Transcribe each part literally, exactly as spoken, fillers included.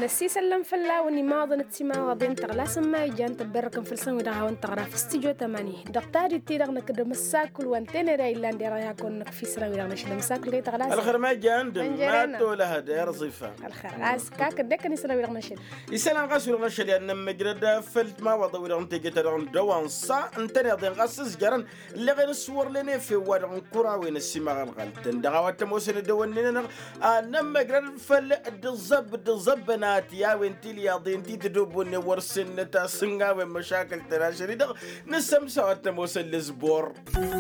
نسي سلم فلا وني ماضن التما وضين تغلا سما يجان تبركم في السن ودها وانت غرا في استيجو تماني دقتاري تيرغنا كده مساكل وانتين راي لاندي رايا كون في سرا ويرغنا شد مساكل كي تغلا الخير ما جان ما تو لها دير صفه الخير اس كاك دكني سرا ويرغنا شد يسلم غاس ويرغنا شد ان مجرد فلت ما وضو ويرغنا تيجي ترغن دوان صا انت رياضين غاس جرن اللي غير صور لنا في ورغن كرا وين السما غلط دغوات موسن دوننا انا مجرد فل الزب الزبنات يا وانتي الياضين تي تدوبوني ورسن تا سنغا ومشاكل تراشري دغ نسم سوات موسن الزبور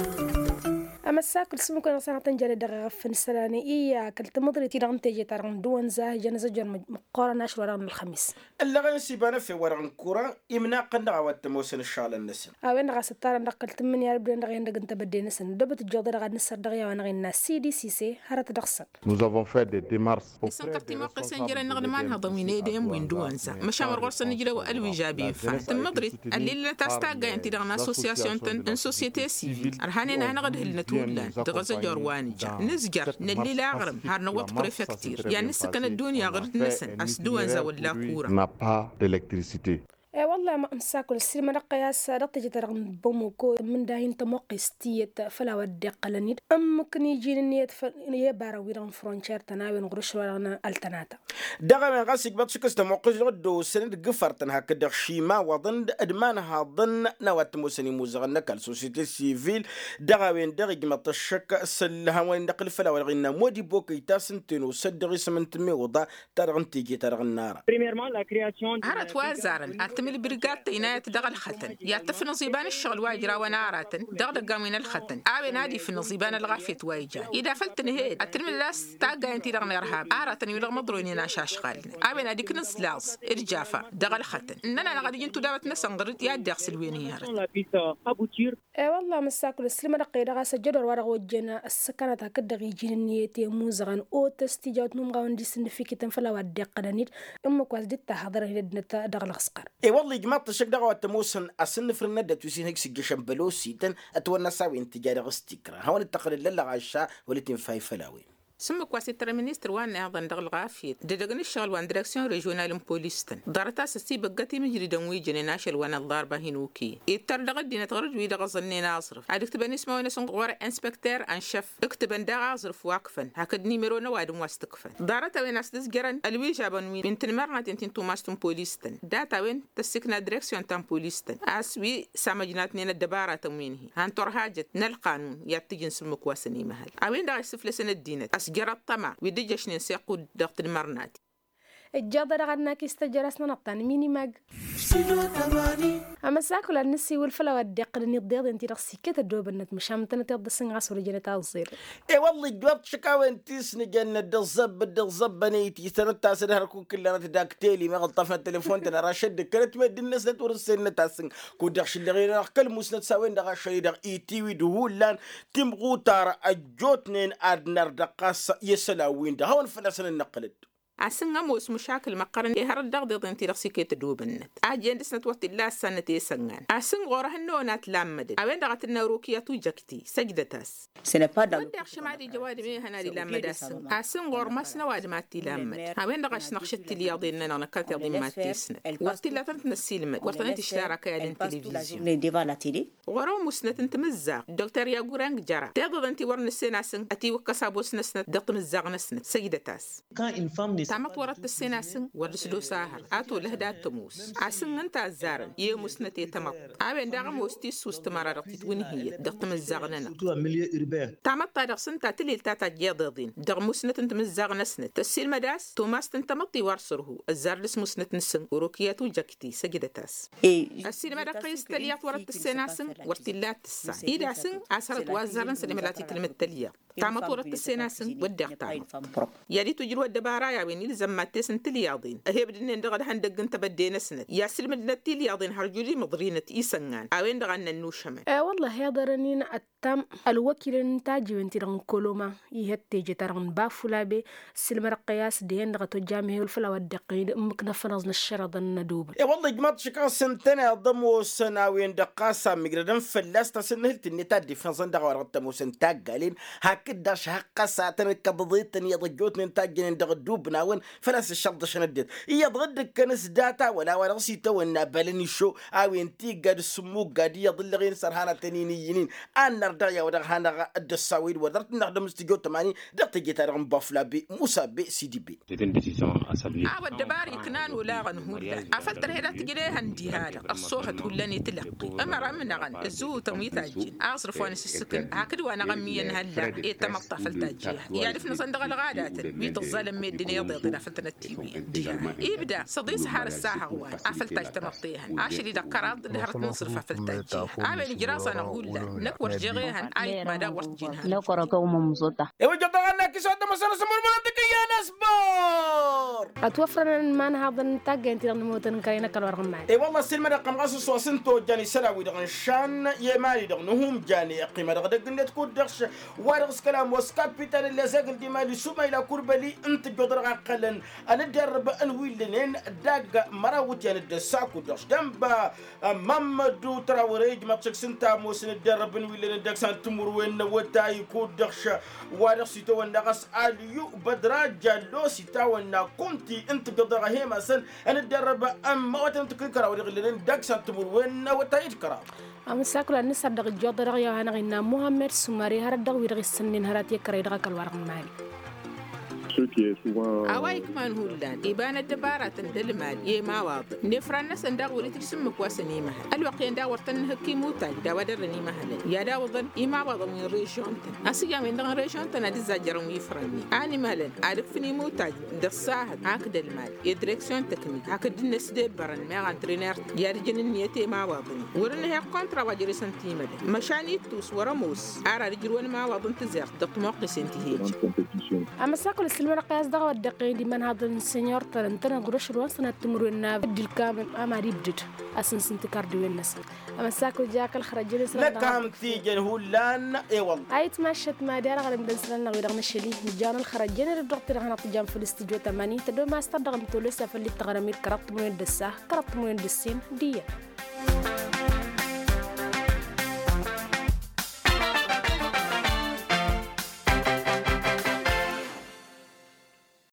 أما الساكل سمو كنا سنة تنجري دغا فن سلاني إيا كلت مضري تيرغن تيجي ترغن دوان زاه جنزة جن مقارنة ناشر ورغن الخميس اللي غير سيبانا في ورغن كورا يمنا قنع واتموسن الشال النسن أوين غا ستارا نقلت من يا ربنا نغي ندغن تبدي نسن دبت الجوضي رغا نسر دغيا ونغي الناس سي دي سي سي هرات دغسن Nous avons fait des démarches. إسان كرتي موقع سنجري نغنمان هضميني ديم وين دوانزا مشاور غرسن نجري وألوي جابي فان تم مضري اللي اللي تستاقا ينتي دغن أسوسياسيون تن ان سوسيتي سيفيل أرهاني نهنا غد هلنا تولان دغزا جوروانجا نزجر نلي لا غرم هارنا وقت بريفكتير يعني سكن الدنيا غرد نسن أس دوانزا ولا كورا n'a pas d'électricité. اي والله ما امساكل السيما نقياس رطي ترغن بوموكو من داين تموقي ستيت فلا ودي قلنيد امكن يجي النيت يبارا ويران فرونشير تناوي نغرش ورغنا التناتا دغا من غاسك باتشكس تموقج غدو سند غفرتن هكا دغ شيما وظن ادمانها ظن نوات موسني موزغنا كال سوسيتي سيفيل دغا وين دغ جمط الشك سلها وين نقل فلا ورغنا مودي بوكي تاسنتينو سدغي سمنتمي وضا ترغن تيجي ترغن نار هرت وازارن أتمي البرقات تينات دغل الختن يعتف نصيبان الشغل واجرا وناراتن دغل قامين الختن عابي نادي في النصيبان الغافية وايجا إذا فلت نهيد أترمي اللاس تاقا ينتي دغن يرهاب آراتن يولغ مضروني ناشاش غالنا عابي نادي كنس لاز إرجافة دغل الختن إننا نغادي جنتو دابت نسنغرد يا داخل ويني هرت اي والله مساكل السلمة نقي دغا سجدر ورغ وجنا السكنة هكذا غيجين النيتي موزغن او تستيجات نمغاون دي سنفيكي تنفلا ودي قدنيد امك وازدتا حضر هيدنتا دغل خسقر اي والله جماعة الشك دغا واتموسن اسن فرندا توسين هيك سجشن بلوسي تن اتونا ساوي انتجاري غستيكرا هون التقليل للا عشا ولتين فاي فلاوي سمك واسي ترى منيستر وان هذا ندغل غافيت ددغن الشغل وان ديريكسيون ريجونال بوليستن دارتا سسي بقتي مجري دموي جنيناشل وان الضاربه هنوكي يتر دغ دينا تغرج وي دغ ظني ناصرف عاد كتب اسمه ونس غور انسبكتور ان شيف اكتب ان دغ اصرف واقفن هكد نيميرو نواد واستقفن دارتا وين اسدس جرن الوي جابن وين بنت المرنا تنتين توماستون بوليستن داتا وين تسكنا ديريكسيون تام بوليستن اسوي سامجناتني الدباره تموينه هانتور حاجه القانون ياتجن سمك واسني مهل اوين دغ سفل سنه دينه جرى الطمع ويدجش نسيقود ضغط المرنات الجادر غدنا كيستجرسنا نطان ميني ماج اما ساكل النسي والفلا ودق النضيض انت راسي كتا دوب النت مشامتنا تيض سنغاس ورجنا تاصير اي والله جواب شكاوى انتي سنجن دزب دزب بنيتي سنتا سنها كون كلنا تداكتيلي ما غلطفنا التليفون تنا راشد كانت مد الناس تورسنا تاسن كو دخش اللي غير كل مسند ساوين دغ شي دغ ايتي ودهولان تمغو تار اجوتنين ادنر دقاس يسلاوين ده هون فلسن النقلت عسنغا موس مشاكل مقارن يهر الدغ انتي راسي كيت دوب النت اجين دسنت وقت الله سنه يسنغان عسن غوره النونات لامد اوين دغت النوروكيه توجكتي سجدتاس سنبا دغ ودخ شمادي جواد مي هنا دي لامداس عسن غور مسنا واد ماتي لامد اوين دغش نقشت الياضين انا كانت يضي ماتيسن وقت لا تنت نسيلم وقت انت اشتراك يا التلفزيون ديفا لا تيلي غورو مسنت انت مزاق دكتور يا غورانج جرا تغض انت ورن السناسن اتي وكسابوس نسنت دقت مزاق نسنت سجدتاس تامت ورت السناسن ورسلو ساهر اتو لهدات تموس عسن انت الزارن يموس نتي تمط اوين دغ موستي سوس تمرارتي توين هي دقت مزاغننا تامت طارق سنتا تليل تاتا جيضين دغ موسنت انت مزاغ نسنت تسيل مداس توماس تنتمطي ورسره الزار لس موسنت نسن وروكياتو جاكتي سجدتاس السيل مدا قيس تليات ورت السناسن ورتلات السا اذا سن عسرت وازرن سلملاتي كلمه تليات تامت ورت السناسن ودق تام يلي تجرو الدبارا يا وين زمات سنت الياضين هي بدنا ندغد هندق انت بدينا سنت يا سلم النتي الياضين هرجولي مضرينه ايسنان اوين دغنا النوشمه اه والله يا درنين التام الوكيل انتاجي وانتي رن كولوما يهتيجي ترن بافولا بي سلم القياس دين دغتو جامعي والفلا ودقين امك نفنزنا الشرط الندوب يا والله جماعه شكا سنتنا ضمو سناوين دقاسا ميغردن فلاستا سنهلت النتا ديفنسن دغ ورتمو سنتاق قالين هكداش حقا ساعتن كبضيتن يضجوتن انتاجين دغ دوبنا وين فلاس الشرط شندت يضغدك كنس داتا ولا ولا سيتا ونا بالني شو او انتي قاد السمو قاد يضل غير سرهانه تنينيين ان نردا يا ودغ هانا الدساويد ودرت نخدم استجو ثمانين دقت جيتار ام بافلا بي موسى بي سي دي بي عاود دباري كنان ولا غنهول عفلت هدا تجري هندي هذا الصوحة تولاني تلقي اما رمنا غن الزو تمويت الجين اصرف وانا السكن هكذا وانا غميا هلا يتمطى فلتاجي يعرفنا صندق الغادات بيت الظلم ميدني يضيض فلتنا التي في يبدا صديق حار الساعه هو عفلتاج تمطيها عاشري دكرات نهرت نصرف فلتاجي عامل جراسه نقول لا نكور جغيها عايد ما دورت جينها لا كركو ممزوطه ايوا جدا لك سوده مساله سمر منطقيه نسبور اتوفرنا ما نهض نتاج انت نموت كاينه كالورغ معي اي والله السلمى رقم غاص وسنتو جاني سلاوي دغن شان يمالي دغنهم جاني قيمه دغ ندت كود دغش وارغس كلام وسكابيتال اللي زاقل دي مالي سوما الى كربلي انت جدر قلن انا درب ان ويلنين داق مراوت يعني الدساكو دغش دمبا محمد تراوري ما تسنتا موسن درب ان ويلنين داك سان تمر وين وتاي كود دغش وارغس تو ندغس اليو بدرا جالو سيتا ونا كنتي انت جدر هيما سن انا درب ام ما وتن تكرا ورغلين داك سان تمر وين وتاي كرا ام ساكلا نسر دغ جودر يا هنا غينا محمد سماري هر دغ ويرغ سنين هرات يكري دغ كالورغ مالي أواي كمان هولان إبان الدبارات الدلمال يما واضح نفرنا سنداغ ولي تسمى كواسني مها الوقين داور تنهكي موتاج داودرني مهلا يا داوضن إما واضح من ريشون تن أسيا من دغ ريشون تن أدي زاجرون يفرني أني مهلا عارفني موتاج دصاهد هاك دلمال يدريكسيون تكنيك هاك الناس دي برن ما عن ترينر يا رجل النيتي ما واضني ورن هي كونترا واجري سنتيمة مشاني توس ورموس أرى رجل ما واضن تزير دق موقع سنتيهيج أما ساكل السلمة قياس دغ الدقين دي من هذا السنيور ترنتنا قرش روان سنة تمرنا بدي الكامل أما ريبدت أسن سنتكار دي الناس أما ساكل جاك الخرجين سنة لا كام تيجي هولان إيه والله أيت ماشت ما ديار غير بنسلنا غير مشلي جان الخرجين الدكتور هنا تجام في الاستديو ثمانين تدو ما استدغ متولسة في اللي تغرمير كربت من الدسة كربت من الدسين دي